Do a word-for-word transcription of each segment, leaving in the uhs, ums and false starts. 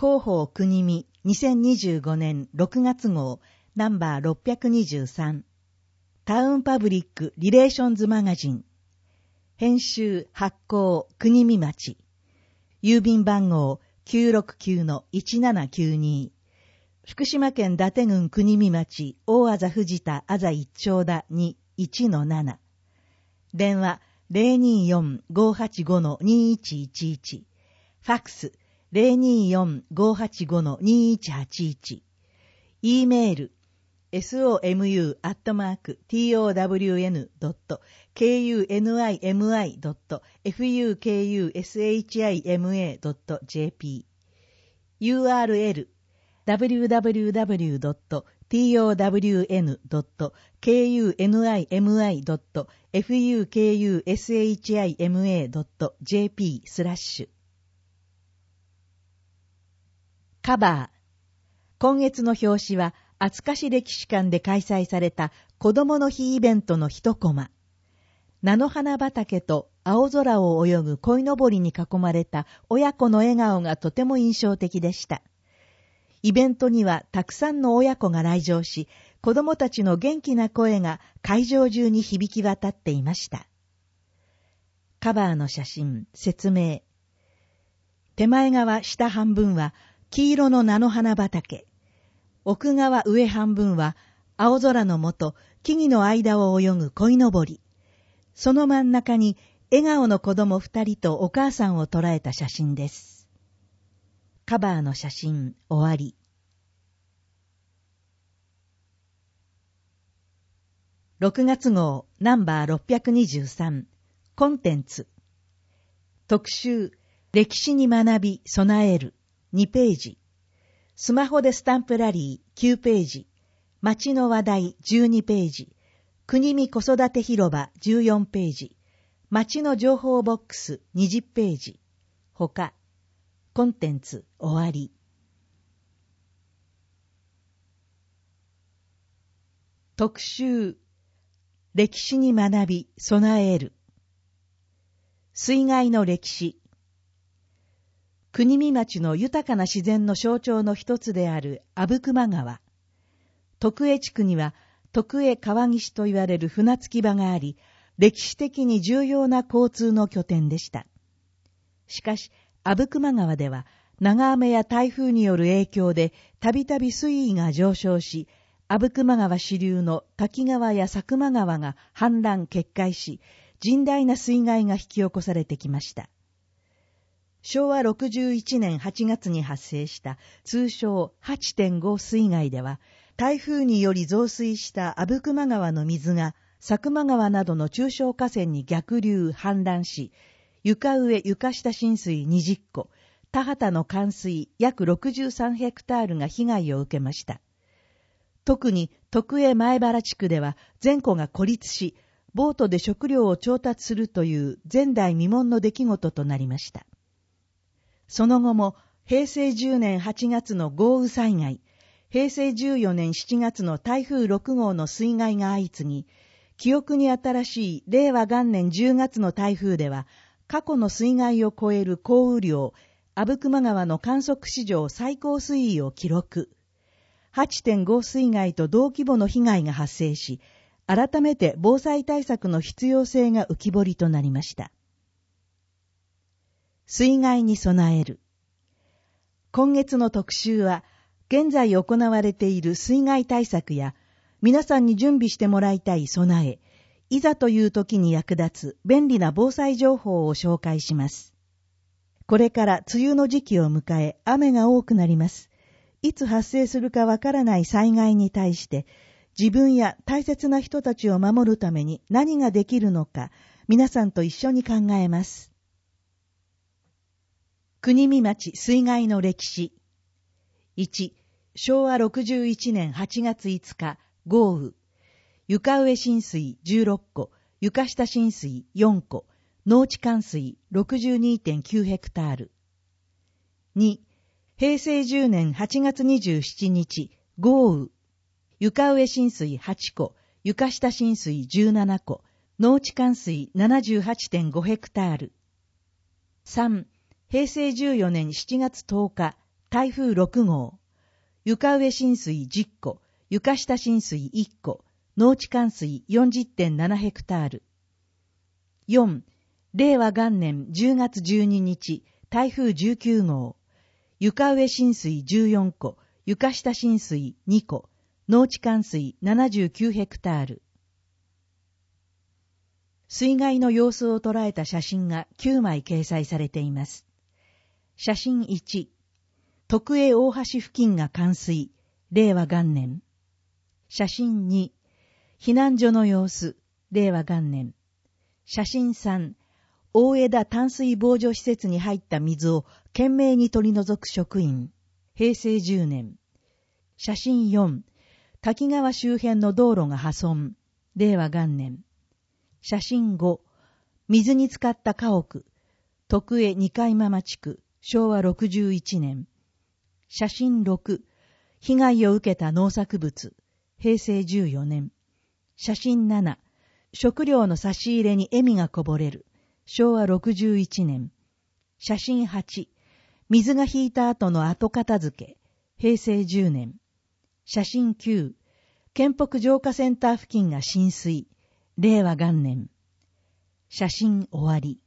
広報国見にせんにじゅうごねんろくがつ号ナンバーろっぴゃくにじゅうさんタウンパブリックリレーションズマガジン編集発行国見町郵便番号 きゅうろくきゅうのいちななきゅうに 福島県伊達郡国見町大字藤田あざ一丁田 にいちのなな 電話 ゼロにーよん ごーはちご にーいちいちいち ファックス ゼロにーよん ごーはちご にーいちはちいち E メール ソム アットマーク トウダブリューエヌ ドット ケーユーエヌアイエムアイ ドット エフユーケーユーエスエイチアイエムエー ドット ジェーピー ユーアールエル ダブリューダブリューダブリュー ドット トウダブリューエヌ ドット ケーユーエヌアイエムアイ ドット エフユーケーユーエスエイチアイエムエー ドット ジェーピー スラッシュカバー今月の表紙は厚賀市歴史館で開催された子どもの日イベントの一コマ。菜の花畑と青空を泳ぐ鯉のぼりに囲まれた親子の笑顔がとても印象的でした。イベントにはたくさんの親子が来場し、子どもたちの元気な声が会場中に響き渡っていました。カバーの写真、説明。手前側下半分は黄色の菜の花畑。奥側上半分は青空の下、木々の間を泳ぐ鯉のぼり。その真ん中に笑顔の子供二人とお母さんを捉えた写真です。カバーの写真終わり。ろくがつ号ナンバーろっぴゃくにじゅうさんコンテンツ特集歴史に学び備えるにページスマホでスタンプラリーきゅうページ、町の話題じゅうにページ、国見子育て広場じゅうよんページ、町の情報ボックスにじゅうページ、ほか、コンテンツ終わり。特集、歴史に学び備える。水害の歴史。国見町の豊かな自然の象徴の一つである阿武隈川。徳江地区には徳江川岸と言われる船着き場があり、歴史的に重要な交通の拠点でした。しかし、阿武隈川では長雨や台風による影響でたびたび水位が上昇し、阿武隈川支流の滝川や佐久間川が氾濫決壊し、甚大な水害が引き起こされてきました。しょうわろくじゅういちねんはちがつに発生した通称 はちてんご 水害では、台風により増水した阿武隈川の水が佐久間川などの中小河川に逆流氾濫し、床上床下浸水にじゅっこ、田畑の冠水約ろくじゅうさんヘクタールが被害を受けました。特に徳江前原地区では全戸が孤立し、ボートで食料を調達するという前代未聞の出来事となりました。その後も平成じゅうねんはちがつの豪雨災害、平成じゅうよねんしちがつの台風ろく号の水害が相次ぎ、記憶に新しい令和元年じゅうがつの台風では、過去の水害を超える降雨量、阿武隈川の観測史上最高水位を記録。はちてんご 水害と同規模の被害が発生し、改めて防災対策の必要性が浮き彫りとなりました。水害に備える。今月の特集は、現在行われている水害対策や、皆さんに準備してもらいたい備え、いざという時に役立つ便利な防災情報を紹介します。これから梅雨の時期を迎え、雨が多くなります。いつ発生するかわからない災害に対して、自分や大切な人たちを守るために何ができるのか、皆さんと一緒に考えます。国見町水害の歴史。いち、しょうわろくじゅういちねんはちがついつか、豪雨。床上浸水じゅうろっこ、床下浸水よんこ、農地冠水 ろくじゅうにてんきゅう ヘクタール。に、平成じゅうねんはちがつにじゅうしちにち、豪雨。床上浸水はちこ、床下浸水じゅうななこ、農地冠水 ななじゅうはちてんご ヘクタール。さん、平成じゅうよねんしちがつとおか、 台風ろくごう、床上浸水じゅっこ、床下浸水いっこ、農地冠水 よんじゅってんなな ヘクタール。よん、令和元年じゅうがつじゅうににち、台風じゅうきゅうごう、床上浸水じゅうよんこ、床下浸水にこ、農地冠水ななじゅうきゅうヘクタール。水害の様子を捉えた写真がきゅうまい掲載されています。写真いち、徳江大橋付近が冠水、令和元年。写真に、避難所の様子、令和元年。写真さん、大枝淡水防除施設に入った水を懸命に取り除く職員、平成じゅうねん。写真よん、滝川周辺の道路が破損、令和元年。写真ご、水に浸かった家屋、徳江二階間地区、しょうわろくじゅういちねん。写真ろく、被害を受けた農作物、平成じゅうよねん。写真なな、食料の差し入れに笑みがこぼれる、しょうわろくじゅういちねん。写真はち、水が引いた後の後片付け、平成じゅうねん。写真きゅう、県北浄化センター付近が浸水、令和元年。写真終わり。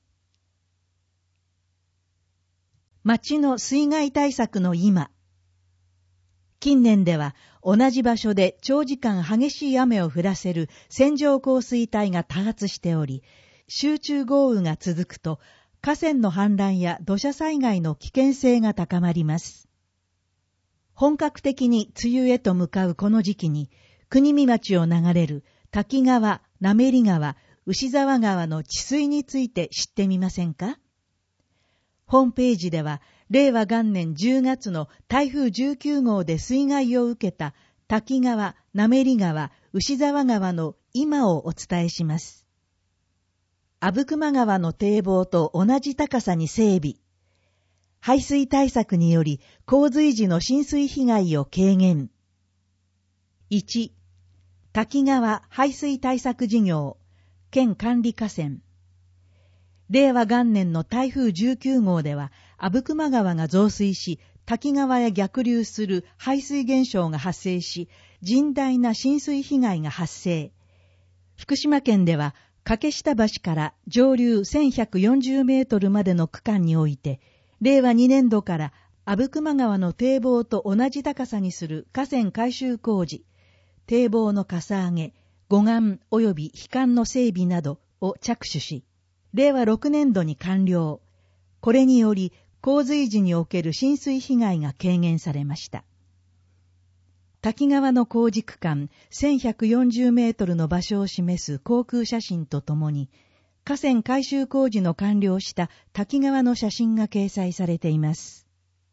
町の水害対策の今。近年では同じ場所で長時間激しい雨を降らせる線状降水帯が多発しており、集中豪雨が続くと河川の氾濫や土砂災害の危険性が高まります。本格的に梅雨へと向かうこの時期に、国見町を流れる滝川、滑川、牛沢川の治水について知ってみませんか？ホームページでは、令和元年じゅうがつの台風じゅうきゅうごうで水害を受けた滝川、滑川、牛沢川の今をお伝えします。阿武隈川の堤防と同じ高さに整備。排水対策により洪水時の浸水被害を軽減。いち、滝川排水対策事業、県管理河川。令和元年の台風じゅうきゅうごうでは、阿武隈川が増水し、滝川へ逆流する排水現象が発生し、甚大な浸水被害が発生。福島県では、掛下橋から上流せんひゃくよんじゅうメートルまでの区間において、令和にねんどから阿武隈川の堤防と同じ高さにする河川改修工事、堤防のかさ上げ、護岸及び樋管の整備などを着手し、令和ろくねんどに完了。これにより、洪水時における浸水被害が軽減されました。滝川の工事区間せんひゃくよんじゅうメートルの場所を示す航空写真とともに、河川改修工事の完了した滝川の写真が掲載されています。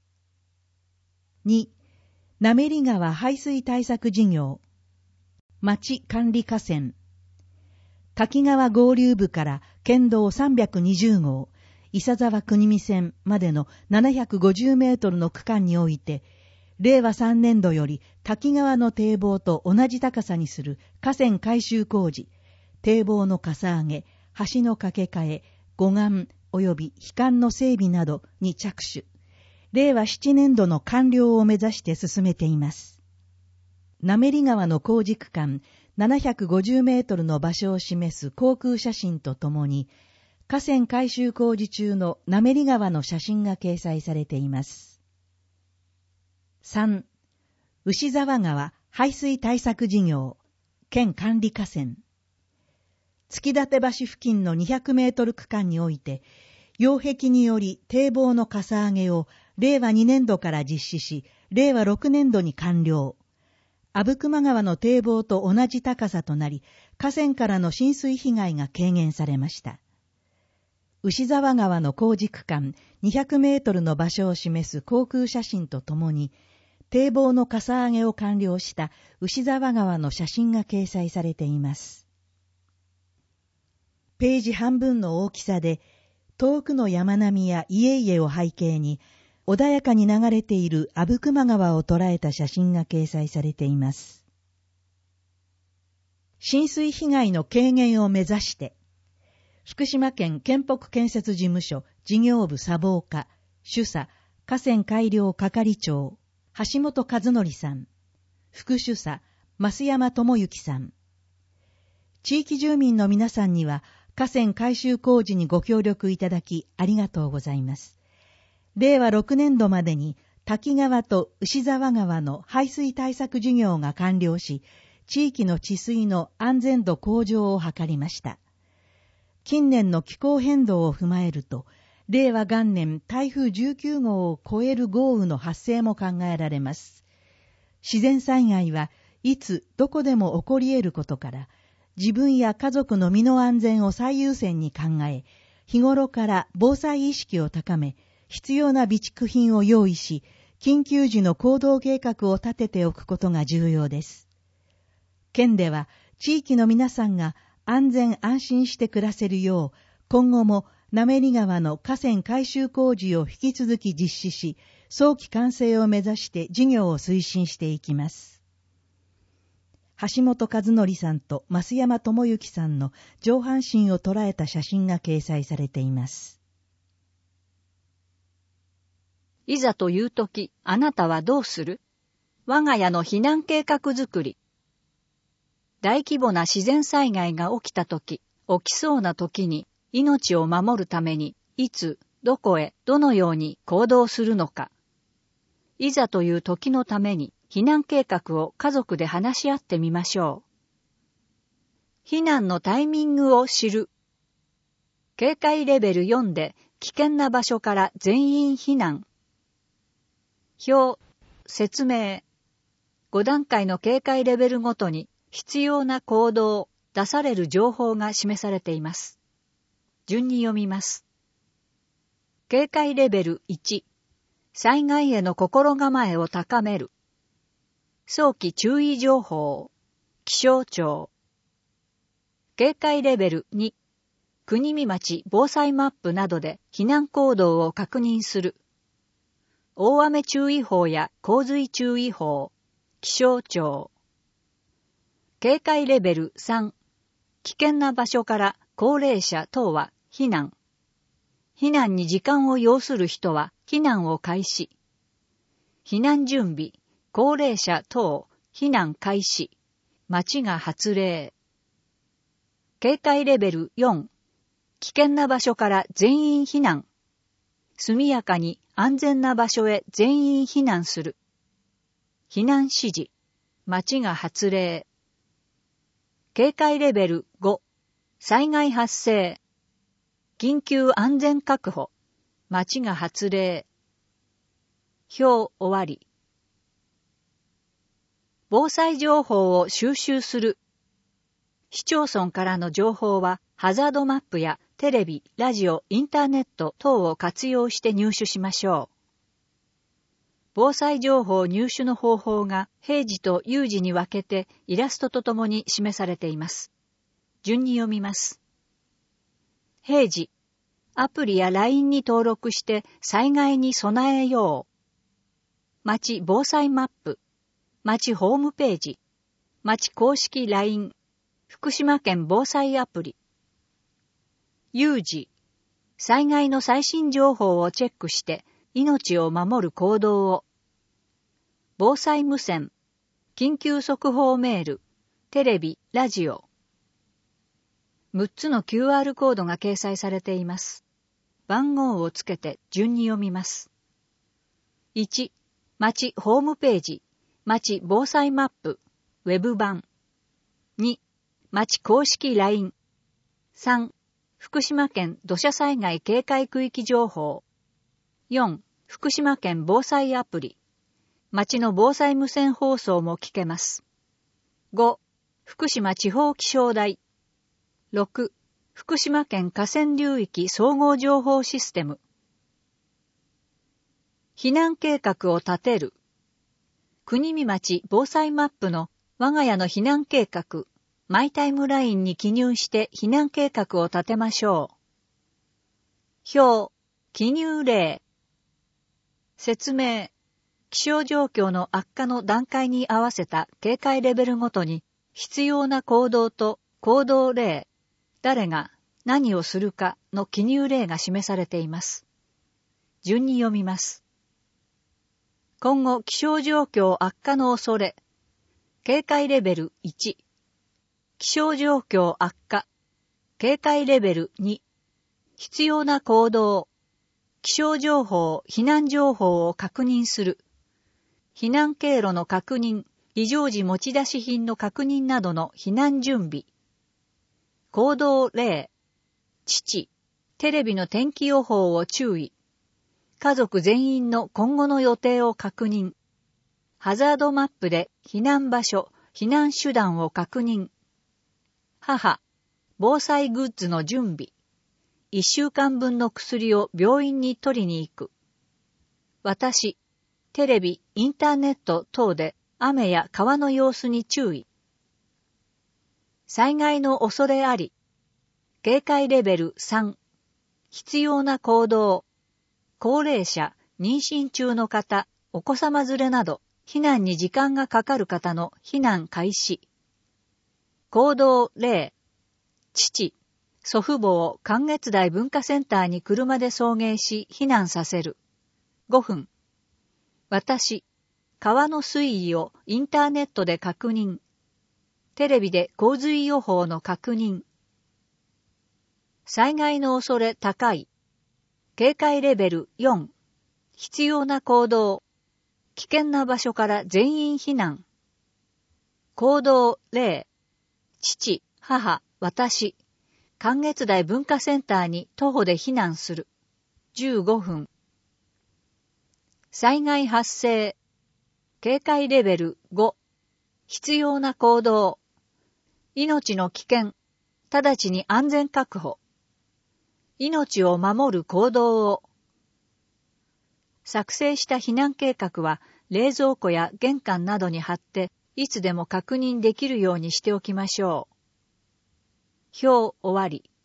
に、滑川排水対策事業、町管理河川。滝川合流部から県道さんびゃくにじゅうごう、伊佐沢国見線までのななひゃくごじゅうメートルの区間において、令和さんねんどより滝川の堤防と同じ高さにする河川改修工事、堤防のかさ上げ、橋の架け替え、護岸及び樋管の整備などに着手。令和ななねんどの完了を目指して進めています。滑川の工事区間ななひゃくごじゅうメートルの場所を示す航空写真とともに、河川改修工事中の滑川の写真が掲載されています。さん、牛沢川排水対策事業、県管理河川。月立橋付近のにひゃくメートル区間において、擁壁により堤防のかさ上げを令和にねんどから実施し、令和ろくねんどに完了。阿武隈川の堤防と同じ高さとなり、河川からの浸水被害が軽減されました。牛沢川の工事区間にひゃくメートルの場所を示す航空写真とともに、堤防のかさ上げを完了した牛沢川の写真が掲載されています。ページ半分の大きさで、遠くの山並みや家々を背景に、穏やかに流れている阿武隈川を捉えた写真が掲載されています。浸水被害の軽減を目指して、福島県県北建設事務所事業部砂防課主査河川改良係長、橋本和則さん、副主査、増山智之さん。地域住民の皆さんには、河川改修工事にご協力いただきありがとうございます。れいわろくねんどまでに、滝川と牛沢川の排水対策事業が完了し、地域の治水の安全度向上を図りました。近年の気候変動を踏まえると、れいわがんねん台風じゅうきゅうごうを超える豪雨の発生も考えられます。自然災害はいつどこでも起こり得ることから、自分や家族の身の安全を最優先に考え、日頃から防災意識を高め、必要な備蓄品を用意し、緊急時の行動計画を立てておくことが重要です。県では地域の皆さんが安全安心して暮らせるよう、今後も滑川の河川改修工事を引き続き実施し、早期完成を目指して事業を推進していきます。橋本和則さんと増山智之さんの上半身を捉えた写真が掲載されています。 いざというとき、あなたはどうする？我が家の避難計画づくり。大規模な自然災害が起きたとき、起きそうなときに、命を守るために、いつ、どこへ、どのように行動するのか。いざという時のために、避難計画を家族で話し合ってみましょう。避難のタイミングを知る。警戒レベルよんで危険な場所から全員避難。表、説明。ごだんかいの警戒レベルごとに必要な行動、出される情報が示されています。順に読みます。警戒レベルいち、災害への心構えを高める。早期注意情報、気象庁。警戒レベルに、国見町防災マップなどで避難行動を確認する。大雨注意報や洪水注意報、気象庁。警戒レベルさん、危険な場所から高齢者等は避難。避難に時間を要する人は避難を開始。避難準備、高齢者等、避難開始。町が発令。警戒レベルよん、危険な場所から全員避難。速やかに安全な場所へ全員避難する。避難指示、町が発令。警戒レベルご、災害発生。緊急安全確保、町が発令。表終わり。防災情報を収集する。市町村からの情報はハザードマップやテレビ、ラジオ、インターネット等を活用して入手しましょう。防災情報入手の方法が平時と有時に分けてイラストとともに示されています。順に読みます。平時、アプリや ライン に登録して災害に備えよう。町防災マップ、町ホームページ、町公式 ライン、福島県防災アプリ。有事、災害の最新情報をチェックして命を守る行動を。防災無線、緊急速報メール、テレビ、ラジオ。むっつの キューアール コードが掲載されています。番号をつけて順に読みます。いち、町ホームページ、町防災マップ、ウェブ版。に、町公式 ライン。さん、福島県土砂災害警戒区域情報。よん、福島県防災アプリ。町の防災無線放送も聞けます。ご、福島地方気象台。ろく、福島県河川流域総合情報システム。避難計画を立てる。国見町防災マップの我が家の避難計画、マイタイムラインに記入して避難計画を立てましょう。表、記入例。説明。気象状況の悪化の段階に合わせた警戒レベルごとに必要な行動と行動例、誰が何をするかの記入例が示されています。順に読みます。 今後気象状況悪化の恐れ。警戒レベルいち。気象状況悪化。警戒レベルに。必要な行動。気象情報、避難情報を確認する。避難経路の確認、非常時持ち出し品の確認などの避難準備。行動例。父、テレビの天気予報を注意。家族全員の今後の予定を確認。ハザードマップで避難場所、避難手段を確認。母、防災グッズの準備。一週間分の薬を病院に取りに行く。私、テレビ、インターネット等で雨や川の様子に注意。災害の恐れあり。警戒レベルさん。必要な行動。高齢者、妊娠中の方、お子様連れなど、避難に時間がかかる方の避難開始。行動例。父、祖父母を関越台文化センターに車で送迎し避難させる。ごふん。私、川の水位をインターネットで確認。テレビで洪水予報の確認。災害の恐れ高い。警戒レベルよん。必要な行動。危険な場所から全員避難。行動例。父、母、私。関越台文化センターに徒歩で避難する。じゅうごふん。災害発生。警戒レベルご。必要な行動。命の危険。直ちに安全確保。命を守る行動を。作成した避難計画は冷蔵庫や玄関などに貼っていつでも確認できるようにしておきましょう。表終わり。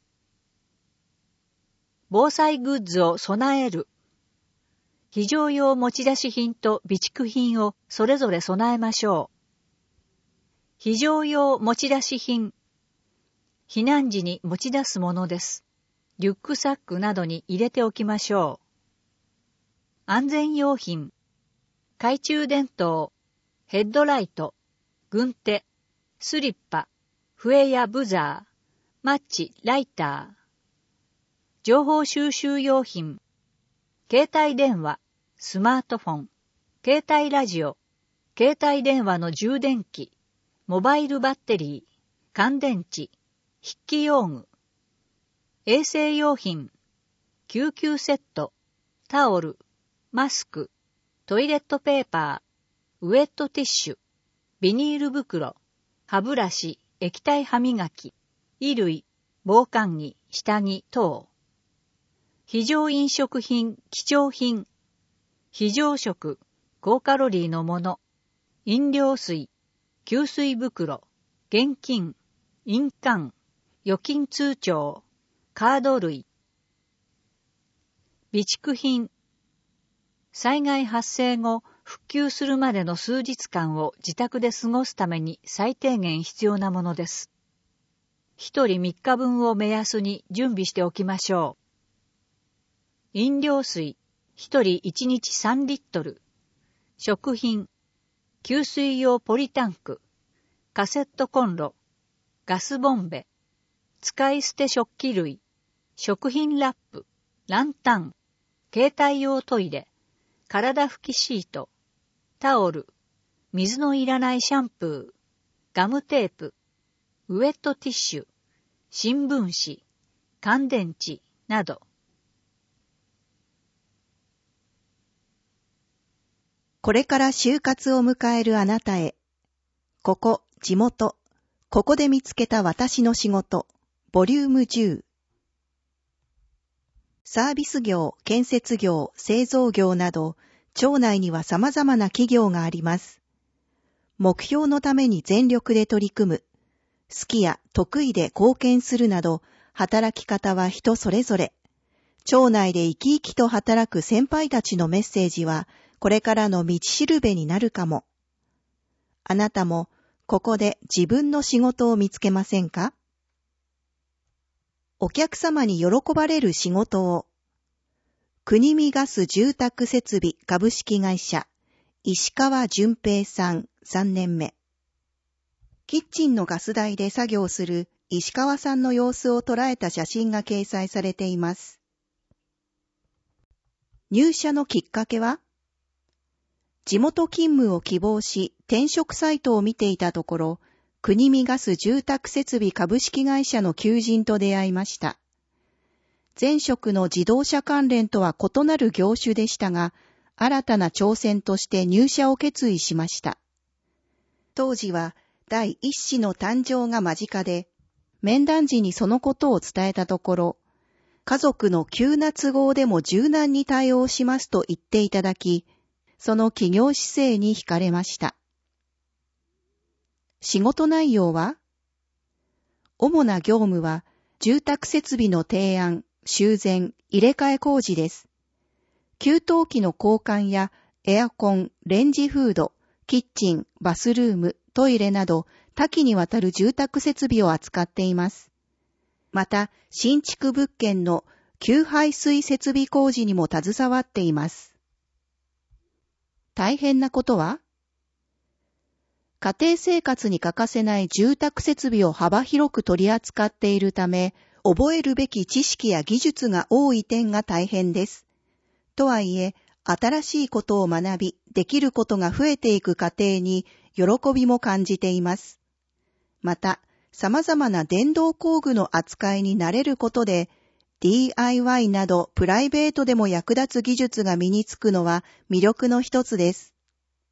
防災グッズを備える。非常用持ち出し品と備蓄品をそれぞれ備えましょう。非常用持ち出し品。避難時に持ち出すものです。リュックサックなどに入れておきましょう。安全用品。懐中電灯、ヘッドライト、軍手、スリッパ、笛やブザー、マッチ、ライター。情報収集用品。携帯電話、スマートフォン、携帯ラジオ、携帯電話の充電器、モバイルバッテリー、乾電池、筆記用具。衛生用品。救急セット、タオル、マスク、トイレットペーパー、ウェットティッシュ、ビニール袋、歯ブラシ、液体歯磨き、衣類、防寒着、下着等。非常飲食品、貴重品。非常食、高カロリーのもの。飲料水、給水袋、現金、印鑑、預金通帳、カード類。備蓄品。災害発生後、復旧するまでの数日間を自宅で過ごすために最低限必要なものです。一人三日分を目安に準備しておきましょう。飲料水、一人一日三リットル。食品、給水用ポリタンク、カセットコンロ、ガスボンベ、使い捨て食器類、食品ラップ、ランタン、携帯用トイレ、体拭きシート、タオル、水のいらないシャンプー、ガムテープ、ウェットティッシュ、新聞紙、乾電池など。 これから就活を迎えるあなたへ。ここ、地元。ここで見つけた私の仕事。ボリュームじゅう。サービス業、建設業、製造業など、町内には様々な企業があります。目標のために全力で取り組む。好きや得意で貢献するなど、働き方は人それぞれ。町内で生き生きと働く先輩たちのメッセージは、これからの道しるべになるかも。あなたも、ここで自分の仕事を見つけませんか？お客様に喜ばれる仕事を。国見ガス住宅設備株式会社石川淳平さんさんねんめ。キッチンのガス台で作業する石川さんの様子を捉えた写真が掲載されています。入社のきっかけは、地元勤務を希望し転職サイトを見ていたところ、国見ガス住宅設備株式会社の求人と出会いました。前職の自動車関連とは異なる業種でしたが、新たな挑戦として入社を決意しました。当時は第一子の誕生が間近で、面談時にそのことを伝えたところ、家族の急な都合でも柔軟に対応しますと言っていただき、その企業姿勢に惹かれました。仕事内容は、主な業務は住宅設備の提案、修繕、入れ替え工事です。給湯器の交換やエアコン、レンジフード、キッチン、バスルーム、トイレなど多岐にわたる住宅設備を扱っています。また、新築物件の給排水設備工事にも携わっています。大変なことは？家庭生活に欠かせない住宅設備を幅広く取り扱っているため、覚えるべき知識や技術が多い点が大変です。とはいえ、新しいことを学び、できることが増えていく過程に喜びも感じています。また、様々な電動工具の扱いに慣れることで、ディーアイワイ などプライベートでも役立つ技術が身につくのは魅力の一つです。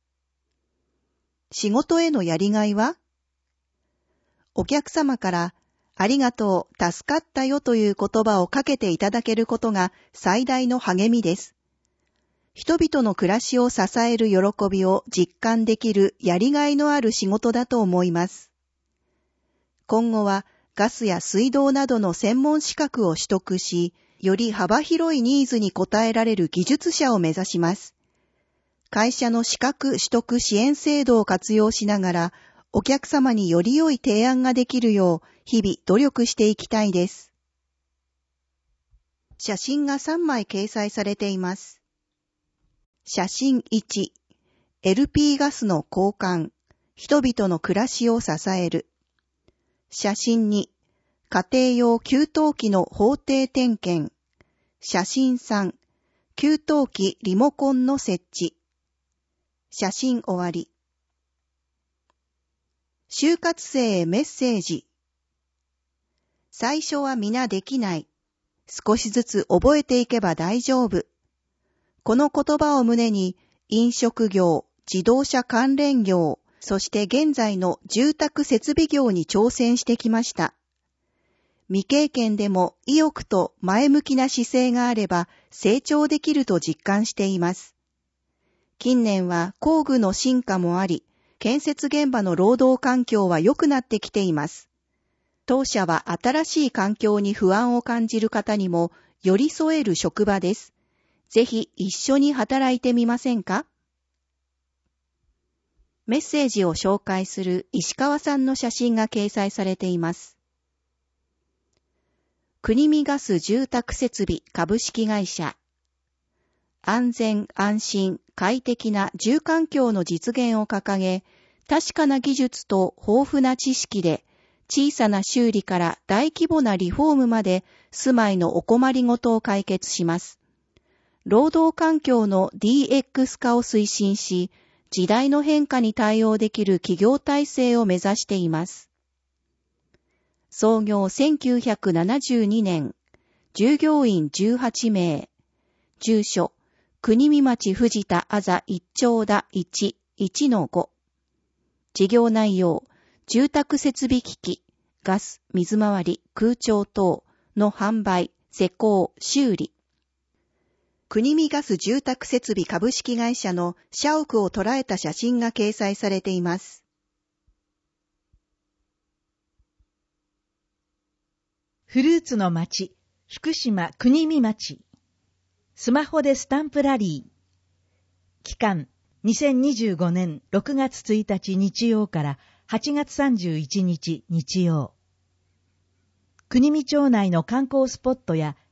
仕事へのやりがいは？お客様からありがとう、助かったよという言葉をかけていただけることが最大の励みです。人々の暮らしを支える喜びを実感できるやりがいのある仕事だと思います。今後はガスや水道などの専門資格を取得し、より幅広いニーズに応えられる技術者を目指します。会社の資格取得支援制度を活用しながら、お客様により良い提案ができるよう、日々努力していきたいです。写真がさんまい掲載されています。写真いち、エルピー ガスの交換、人々の暮らしを支える。写真に、家庭用給湯器の法定点検。写真さん、給湯器リモコンの設置。写真終わり。就活生へメッセージ。最初は皆できない。少しずつ覚えていけば大丈夫。この言葉を胸に、飲食業、自動車関連業、そして現在の住宅設備業に挑戦してきました。未経験でも意欲と前向きな姿勢があれば成長できると実感しています。近年は工具の進化もあり、建設現場の労働環境は良くなってきています。当社は新しい環境に不安を感じる方にも寄り添える職場です。ぜひ一緒に働いてみませんか？メッセージを紹介する石川さんの写真が掲載されています。国見ガス住宅設備株式会社。安全・安心・快適な住環境の実現を掲げ、確かな技術と豊富な知識で、小さな修理から大規模なリフォームまで住まいのお困りごとを解決します。労働環境の ディーエックス 化を推進し、時代の変化に対応できる企業体制を目指しています。創業せんきゅうひゃくななじゅうにねん、従業員じゅうはちめい、住所、国見町藤田あざ一丁田いち、いちのご。事業内容、住宅設備機器、ガス、水回り、空調等の販売、施工、修理。国見ガス住宅設備株式会社の社屋を捉えた写真が掲載されています。 フルーツの町、福島国見町。スマホでスタンプラリー。期間、にせんにじゅうごねんろくがつついたち日曜からはちがつさんじゅういちにち日曜。国見町内の観光スポットや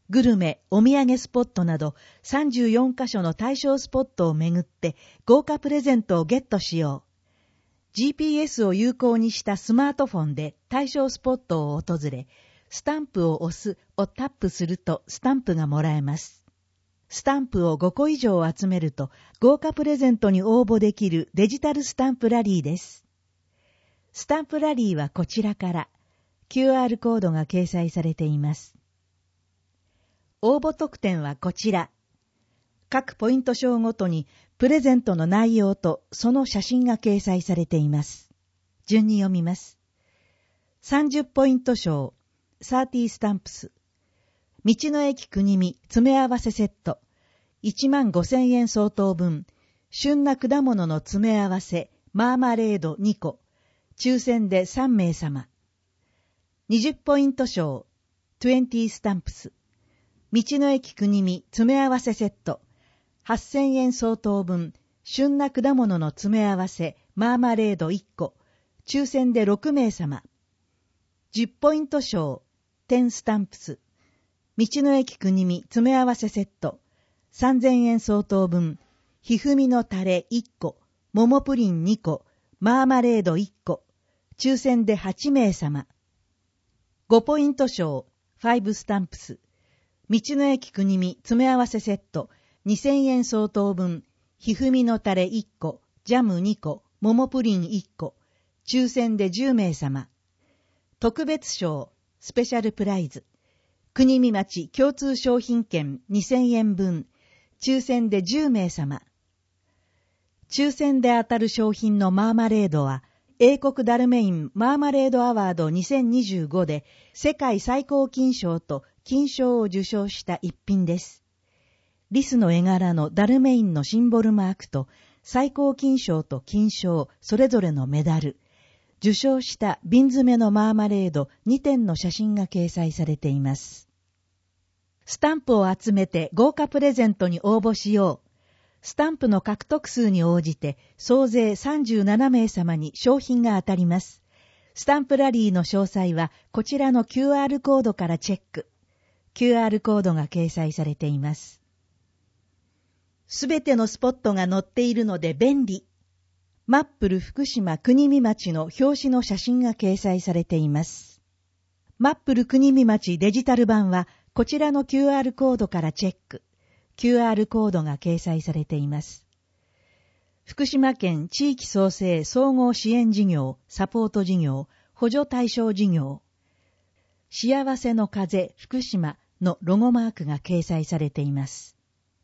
グルメ、お土産スポットなどさんじゅうよんカ所の対象スポットを巡って豪華プレゼントをゲットしよう。ジーピーエス を有効にしたスマートフォンで対象スポットを訪れ、スタンプを押すをタップするとスタンプがもらえます。スタンプをごこ以上集めると豪華プレゼントに応募できるデジタルスタンプラリーです。スタンプラリーはこちらから キューアール コードが掲載されています。応募特典はこちら。各ポイント賞ごとにプレゼントの内容とその写真が掲載されています。順に読みます。さんじゅうポイント賞、さんじゅうスタンプス。道の駅国見詰め合わせセット。いちまんごせんえん相当分。旬な果物の詰め合わせ、マーマレードにこ。抽選でさんめいさま。にじゅうポイント賞、にじゅうスタンプス。道の駅国見詰め合わせセット。はっせんえん相当分。旬な果物の詰め合わせ、マーマレードいっこ。抽選でろくめいさま。じゅうポイント賞、じゅうスタンプス。道の駅国見詰め合わせセット。さんぜんえん相当分。ひふみのタレいっこ。桃プリンにこ。マーマレードいっこ。抽選ではちめいさま。ごポイント賞、ごスタンプス。道の駅国見詰め合わせセット。にせんえん相当分。ひふみのタレいっこ。ジャムにこ。桃プリンいっこ。抽選でじゅうめいさま。特別賞、スペシャルプライズ。国見町共通商品券にせんえん分。抽選でじゅうめいさま。抽選で当たる商品のマーマレードは、英国ダルメインマーマレードアワードにせんにじゅうごで世界最高金賞と金賞を受賞した一品です。リスの絵柄のダルメインのシンボルマークと最高金賞と金賞それぞれのメダル、受賞した瓶詰めのマーマレードにてんの写真が掲載されています。スタンプを集めて豪華プレゼントに応募しよう。スタンプの獲得数に応じて総勢さんじゅうななめいさまに商品が当たります。スタンプラリーの詳細はこちらの キューアール コードからチェック。キューアール コードが掲載されています。すべてのスポットが載っているので便利。マップル福島国見町の表紙の写真が掲載されています。マップル国見町デジタル版はこちらの キューアール コードからチェック。キューアール コードが掲載されています。福島県地域創生総合支援事業、サポート事業、補助対象事業。幸せの風福島のロゴマークが掲載されています。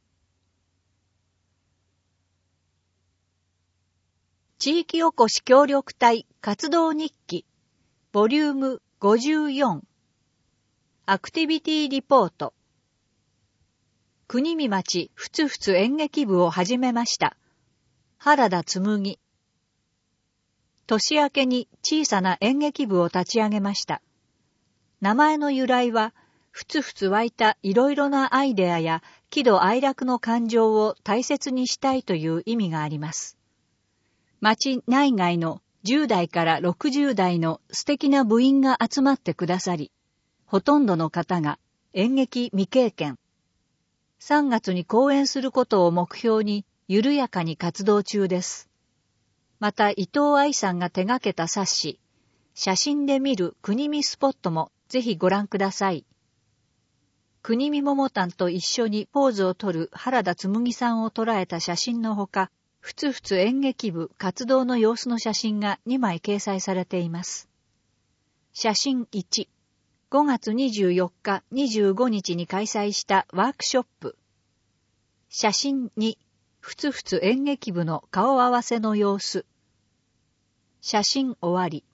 地域おこし協力隊活動日記ボリュームごじゅうよんアクティビティリポート国見町ふつふつ演劇部を始めました。原田紬年明けに小さな演劇部を立ち上げました。名前の由来はふつふつ湧いたいろいろなアイデアや喜怒哀楽の感情を大切にしたいという意味があります。町内外のじゅうだいからろくじゅうだいの素敵な部員が集まってくださり、ほとんどの方が演劇未経験。さんがつに公演することを目標に緩やかに活動中です。また伊藤愛さんが手掛けた冊子、写真で見る国見スポットもぜひご覧ください。国見桃丹と一緒にポーズをとる原田紬さんを捉えた写真のほか、ふつふつ演劇部活動の様子の写真がにまい掲載されています。写真いち、ごがつにじゅうよっか、にじゅうごにちに開催したワークショップ。写真に、ふつふつ演劇部の顔合わせの様子。写真終わり。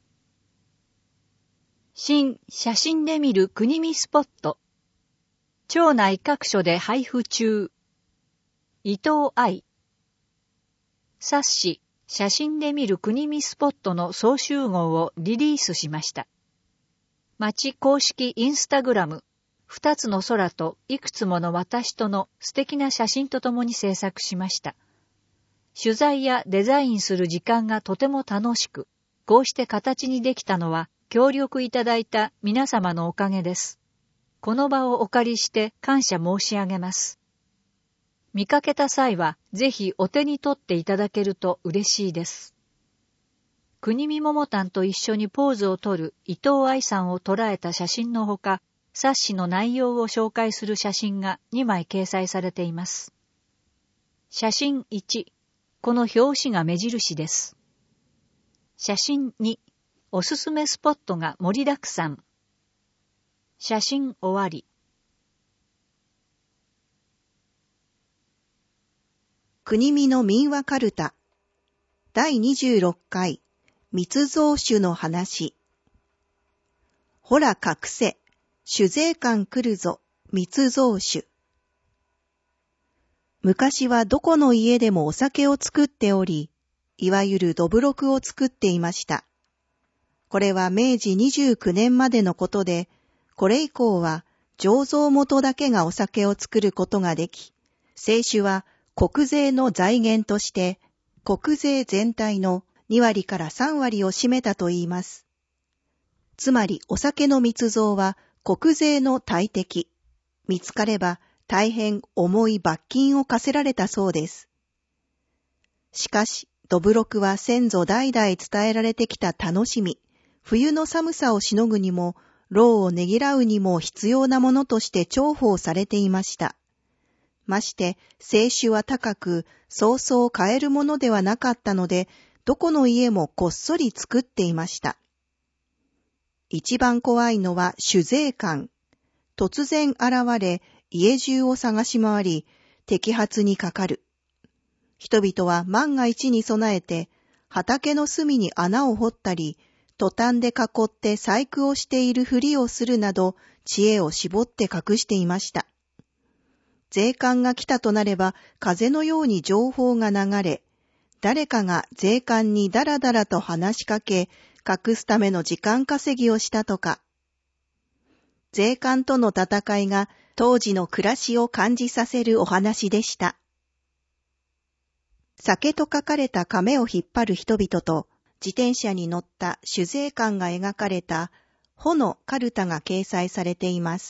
新写真で見る国見スポット。町内各所で配布中。伊藤愛。冊子、写真で見る国見スポットの総集合をリリースしました。町公式インスタグラム、二つの空といくつもの私との素敵な写真とともに制作しました。取材やデザインする時間がとても楽しく、こうして形にできたのは協力いただいた皆様のおかげです。 この場をお借りして感謝申し上げます。見かけた際はぜひお手に取っていただけると嬉しいです。国見桃丹と一緒にポーズをとる伊藤愛さんを捉えた写真のほか、冊子の内容を紹介する写真がにまい掲載されています。写真いち、この表紙が目印です。写真に、おすすめスポットが盛りだくさん。写真終わり。 国見の民話カルタだいにじゅうろっかい密造酒の話。ほら隠せ、酒税官来るぞ、密造酒。昔はどこの家でもお酒を作っており、いわゆるどぶろくを作っていました。これはめいじにじゅうきゅうねんまでのことで、これ以降は醸造元だけがお酒を作ることができ、清酒は国税の財源として、国税全体のにわりからさんわりを占めたといいます。つまりお酒の密造は国税の大敵。見つかれば大変重い罰金を課せられたそうです。しかし、どぶろくは先祖代々伝えられてきた楽しみ、冬の寒さをしのぐにも、労をねぎらうにも必要なものとして重宝されていました。まして、清酒は高く、そうそう買えるものではなかったので、どこの家もこっそり作っていました。一番怖いのは酒税官。突然現れ、家中を探し回り、摘発にかかる。人々は万が一に備えて、畑の隅に穴を掘ったり、トタンで囲って細工をしているふりをするなど、知恵を絞って隠していました。税関が来たとなれば、風のように情報が流れ、誰かが税関にだらだらと話しかけ、隠すための時間稼ぎをしたとか。税関との戦いが当時の暮らしを感じさせるお話でした。酒と書かれた亀を引っ張る人々と、自転車に乗った酒税官が描かれた穂のカルタが掲載されています。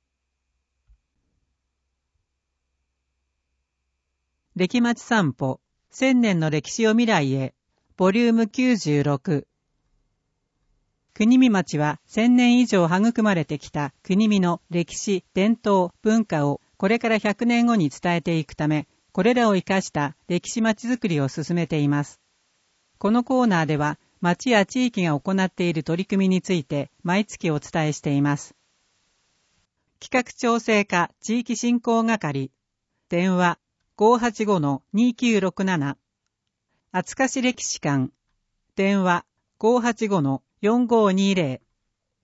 歴町散歩、千年の歴史を未来へ、ボリュームきゅうじゅうろく。国見町は千年以上育まれてきた国見の歴史、伝統、文化をこれからひゃくねんごに伝えていくため、これらを生かした歴史町づくりを進めています。このコーナーでは、町や地域が行っている取り組みについて毎月お伝えしています。企画調整課地域振興係、電話 ごーはちごのにきゅうろくなな、厚かし歴史館、電話 ごーはちごのよんごーにーぜろ、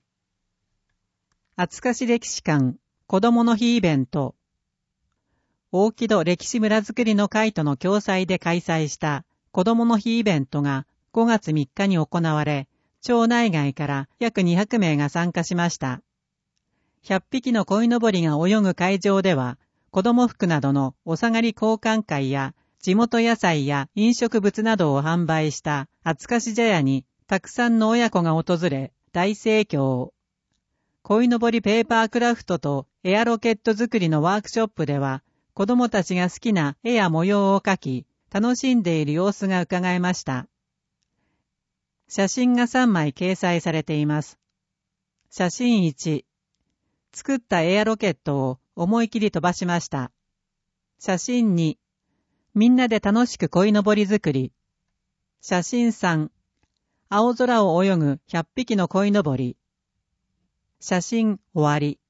厚かし歴史館子どもの日イベント、大木戸歴史村づくりの会との共催で開催した子どもの日イベントがごがつみっかに行われ、町内外から約にひゃくめいが参加しました。ひゃっぴきの鯉のぼりが泳ぐ会場では、子ども服などのお下がり交換会や地元野菜や飲食物などを販売した厚かし茶屋にたくさんの親子が訪れ大盛況。鯉のぼりペーパークラフトとエアロケット作りのワークショップでは、子どもたちが好きな絵や模様を描き、楽しんでいる様子が伺えました。写真がさんまい掲載されています。写真いち、作ったエアロケットを思い切り飛ばしました。写真に、みんなで楽しく鯉のぼり作り。写真さん、青空を泳ぐひゃっぴきの鯉のぼり。写真終わり。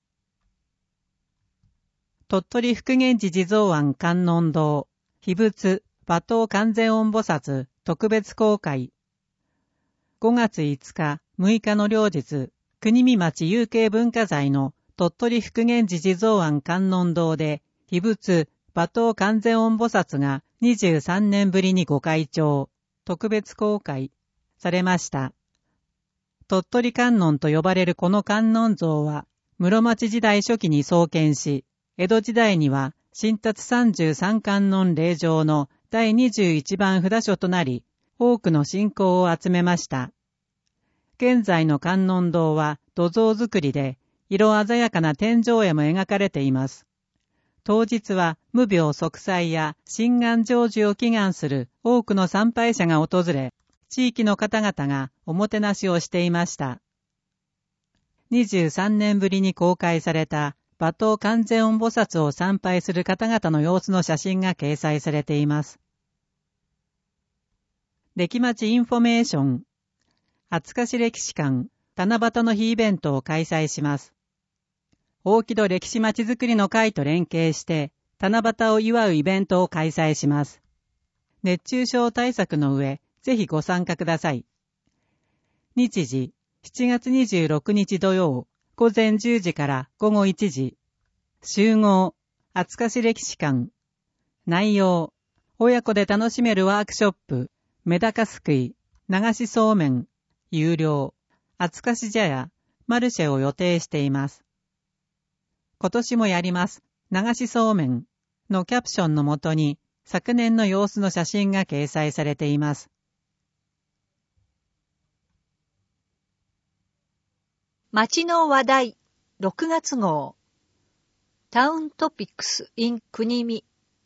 鳥取福源寺地蔵庵観音堂、秘仏馬頭観世音菩薩特別公開。ごがついつか、むいかの両日、国見町有形文化財の鳥取福源寺地蔵庵観音堂で、秘仏馬頭観世音菩薩がにじゅうさんねんぶりにご開帳、特別公開されました。鳥取観音と呼ばれるこの観音像は、室町時代初期に創建し、江戸時代には新達さんじゅうさん観音霊場のだいにじゅういちばん札所となり、多くの信仰を集めました。現在の観音堂は土蔵造りで、 色鮮やかな天井絵も描かれています。当日は無病息災や心願成就を祈願する多くの参拝者が訪れ、地域の方々がおもてなしをしていました。にじゅうさんねんぶりに公開された馬頭観世音菩薩を参拝する方々の様子の写真が掲載されています。歴町インフォメーション、厚賀市歴史館、七夕の日イベントを開催します。大木戸歴史まちづくりの会と連携して、七夕を祝うイベントを開催します。熱中症対策の上、ぜひご参加ください。日時、しちがつにじゅうろくにち土曜、午前じゅうじから午後いちじ。集合、厚賀市歴史館。内容、親子で楽しめるワークショップ、メダカすくい、流しそうめん、有料、厚賀市茶屋、マルシェを予定しています。今年もやります、流しそうめんのキャプションのもとに、昨年の様子の写真が掲載されています。 街の話題、ろくがつ号。タウントピックス in 国見。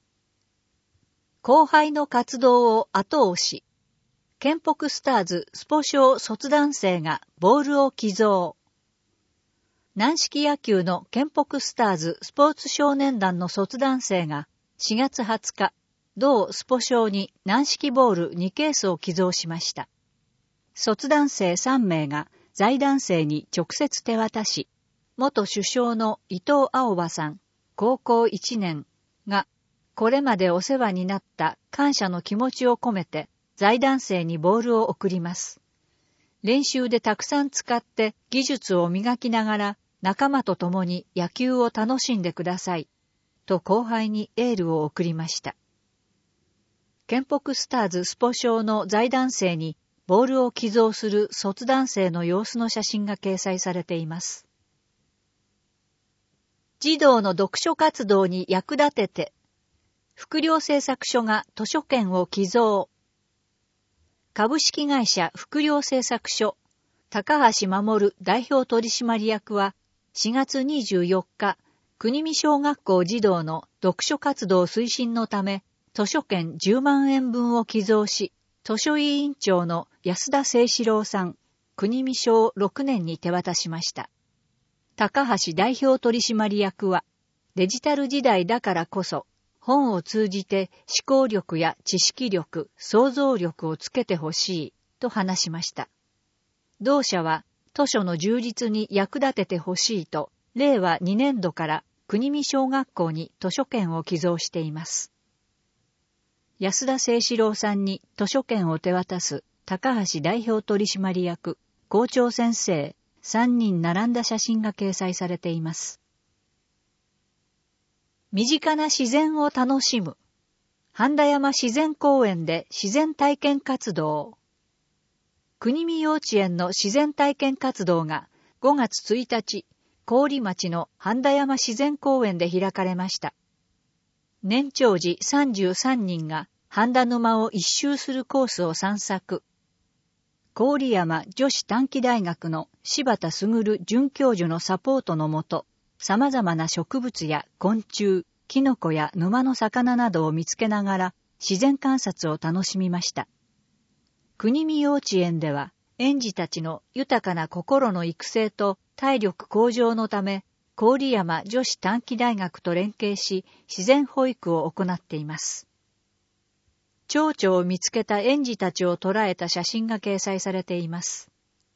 後輩の活動を後押し。県北スターズスポ少卒団生がボールを寄贈。軟式野球の県北スターズスポーツ少年団の卒団生がしがつはつか、同スポ少に軟式ボールにケースを寄贈しました。卒団生さんめいが在団生に直接手渡し、元首相の伊藤青葉さん、高校いちねんが、これまでお世話になった感謝の気持ちを込めて、在団生にボールを送ります。練習でたくさん使って技術を磨きながら仲間と共に野球を楽しんでください。と後輩にエールを送りました。県北スターズスポ少の在団生にボールを寄贈する卒団生の様子の写真が掲載されています。児童の読書活動に役立てて、副寮製作所が図書券を寄贈。株式会社副寮製作所、高橋守代表取締役は、しがつにじゅうよっか、国見小学校児童の読書活動推進のため、図書券じゅうまんえんぶんを寄贈し、図書委員長の安田清志郎さん、国見小ろくねんに手渡しました。高橋代表取締役は、デジタル時代だからこそ、本を通じて思考力や知識力、想像力をつけてほしい、と話しました。同社は、図書の充実に役立ててほしいと、れいわにねんどから国見小学校に図書券を寄贈しています。安田清志郎さんに図書券を手渡す高橋代表取締役、校長先生、さんにん並んだ写真が掲載されています。身近な自然を楽しむ。半田山自然公園で自然体験活動。国見幼稚園の自然体験活動がごがつついたち、郡町の半田山自然公園で開かれました。年長児さんじゅうさんにんが半田沼を一周するコースを散策。郡山女子短期大学の柴田卓准教授のサポートのもと、様々な植物や昆虫、キノコや沼の魚などを見つけながら自然観察を楽しみました。国見幼稚園では園児たちの豊かな心の育成と体力向上のため、郡山女子短期大学と連携し自然保育を行っています。蝶々を見つけた園児たちを捉えた写真が掲載されています。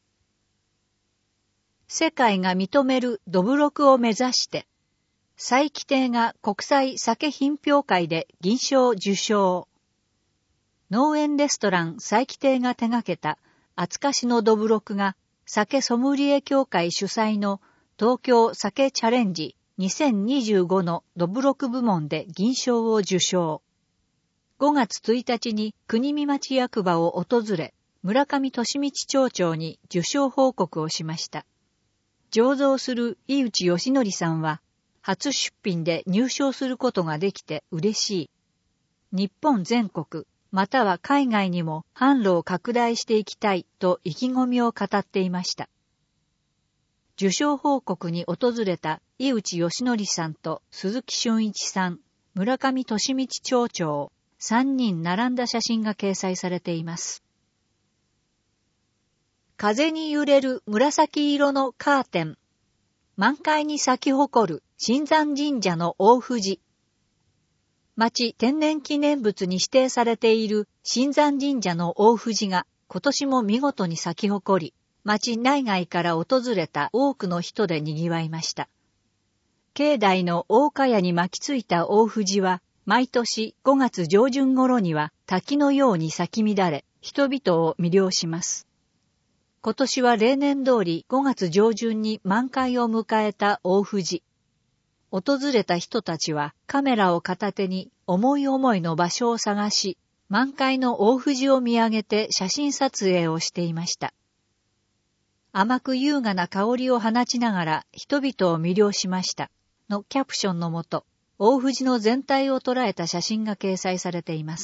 世界が認めるどぶろくを目指して、佐伯亭が国際酒品評会で銀賞受賞。農園レストラン佐伯亭が手掛けた厚賀市のどぶろくが酒ソムリエ協会主催の東京酒チャレンジにせんにじゅうごのどぶろく部門で銀賞を受賞。ごがつついたちに国見町役場を訪れ、村上俊道町長に受賞報告をしました。醸造する井内義則さんは、初出品で入賞することができて嬉しい。日本全国、または海外にも販路を拡大していきたいと意気込みを語っていました。 受賞報告に訪れた井内義則さんと鈴木俊一さん、村上俊道町長、さんにん並んだ写真が掲載されています。風に揺れる紫色のカーテン。満開に咲き誇る新山神社の大藤。町天然記念物に指定されている新山神社の大藤が今年も見事に咲き誇り、町内外から訪れた多くの人で賑わいました。境内の大茅に巻きついた大藤は、毎年ごがつ上旬頃には滝のように咲き乱れ、人々を魅了します。今年は例年通りごがつ上旬に満開を迎えた大藤。訪れた人たちはカメラを片手に思い思いの場所を探し、満開の大藤を見上げて写真撮影をしていました。甘く優雅な香りを放ちながら人々を魅了しましたのキャプションのもと、大藤の全体を捉えた写真が掲載されています。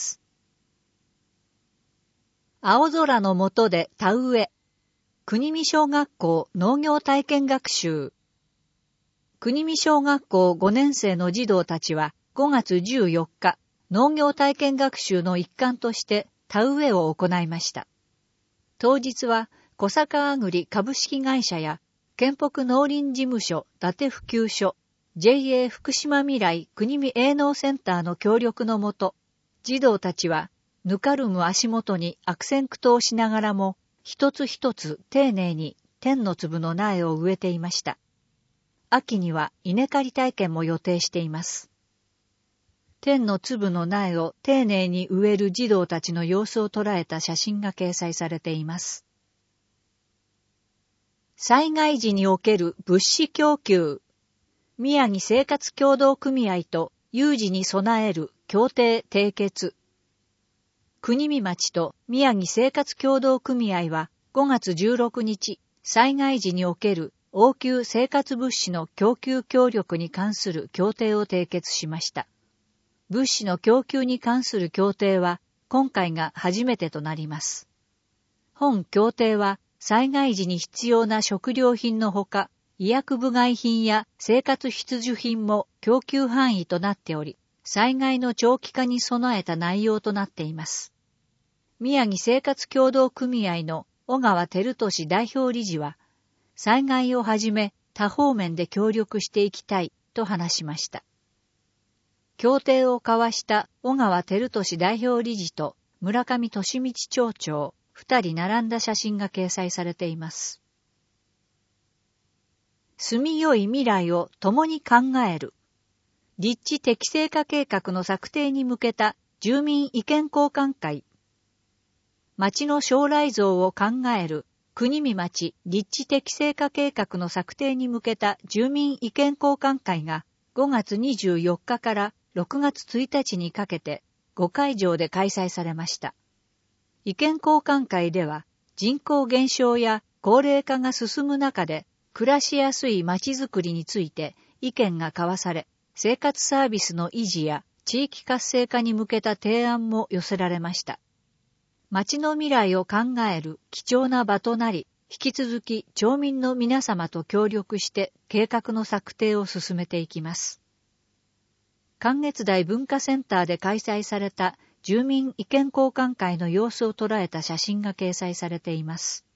青空の下で田植え。国見小学校農業体験学習。国見小学校ごねん生の児童たちはごがつじゅうよっか、農業体験学習の一環として田植えを行いました。当日は小坂アグリ株式会社や県北農林事務所伊達普及所、ジェイエー 福島未来国見営農センターの協力のもと、児童たちはぬかるむ足元に悪戦苦闘しながらも、一つ一つ丁寧に天の粒の苗を植えていました。秋には稲刈り体験も予定しています。天の粒の苗を丁寧に植える児童たちの様子を捉えた写真が掲載されています。災害時における物資供給。宮城生活協同組合と有事に備える協定締結。国見町と宮城生活協同組合はごがつじゅうろくにち、災害時における応急生活物資の供給協力に関する協定を締結しました。物資の供給に関する協定は今回が初めてとなります。本協定は災害時に必要な食料品のほか、医薬部外品や生活必需品も供給範囲となっており、災害の長期化に備えた内容となっています。宮城生活協同組合の小川照俊代表理事は、災害をはじめ多方面で協力していきたいと話しました。協定を交わした小川照俊代表理事と村上俊道町長、二人並んだ写真が掲載されています。住みよい未来を共に考える。立地適正化計画の策定に向けた住民意見交換会。町の将来像を考える国見町立地適正化計画の策定に向けた住民意見交換会がごがつにじゅうよっかからろくがつついたちにかけてごかいじょうで開催されました。意見交換会では人口減少や高齢化が進む中で暮らしやすい町づくりについて意見が交わされ、生活サービスの維持や地域活性化に向けた提案も寄せられました。町の未来を考える貴重な場となり、引き続き町民の皆様と協力して計画の策定を進めていきます。関越台文化センターで開催された住民意見交換会の様子を捉えた写真が掲載されています。